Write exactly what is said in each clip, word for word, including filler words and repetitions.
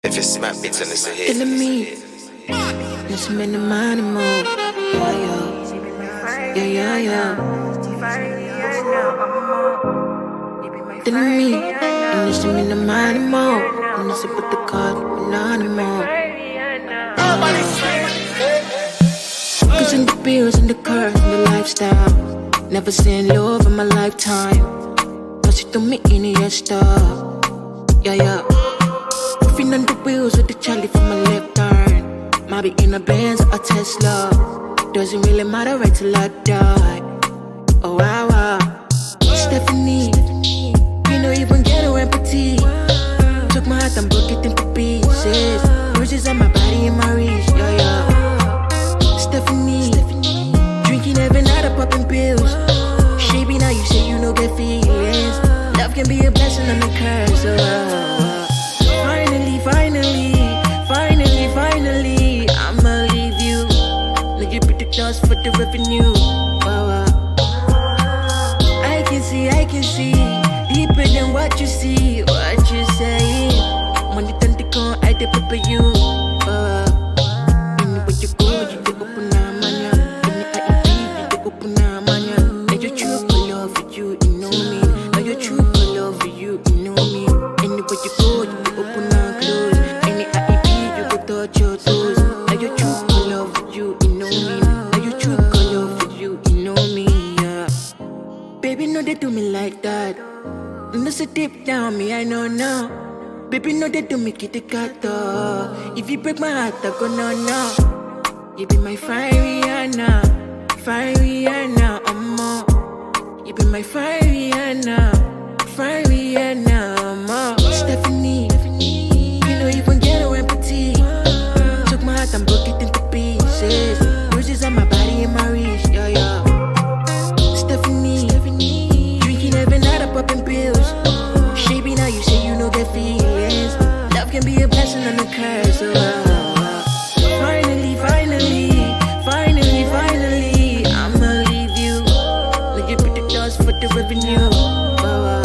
If it's smack beats and it's a hit. Feeling me. Listen in the money mode. Yeah, yeah. Yeah, yeah, yeah. Feeling me. And listen in the money mode. And listen with the card, banana mode. Cause in the bills and the cars and the lifestyle. Never seen love in my lifetime. Cause it don't mean any stuff. Yeah, yeah. Moving on the wheels with the Charlie from my left turn. Might be in a Benz or a Tesla. Doesn't really matter right till I die. Oh wow, wow. Stephanie, you know even get no empathy. Took my heart and broke it into pieces. Bruises on my body and my wrist, yeah, yeah. Stephanie, drinking every night or popping pills. Shady now you say you no get feelings. Love can be a blessing and a curse, oh, oh. Finally, finally, finally, finally, I'ma leave you. Now you put the doors for the revenue. Wow, wow. I can see, I can see, deeper than what you see, what you say. Money turn to go, I dey prepare you. Wow. Anywhere you go, you dey open na manya. Any I E P, you dey open na manya. Now your true love for you, you know me. Now your true love for you, you know me. Anywhere you go, you dey open na close. Any I E P, you go touch your toes. Now your true love for you, you know me. Now your true love for you, you know me. Yeah. Baby, no they do me like that. No so deep down me, I know now. Baby, no they do me kitty cat. If you break my heart, I go no no. You be my fire Rihanna, fire Rihanna, I'm more. You be my fire Rihanna, fire Rihanna, I'm more. Stephanie, you know even get no empathy. Took my heart and broke it into pieces. Bruises on my body and my wrist, yeah, yeah. Stephanie, drinking every night or popping pills. Shady now you say you no get feelings. Love can be a blessing and a curse, oh, oh. Finally, finally, finally, finally, I'ma leave you. Now you put the doors for the revenue. Oh,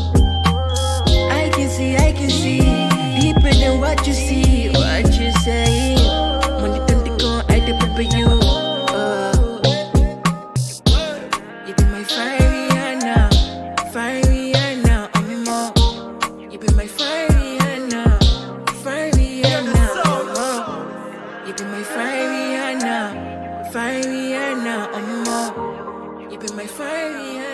oh. I can see, I can see, deeper than what you see, what you say. Money turn to go, I dey prepare you. Oh. You be my fire Rihanna, fire Rihanna, I'm more. You be my fire Rihanna, fire Rihanna, I'm more. You be my fire Rihanna, fire Rihanna, I'm more. You be my fire Rihanna.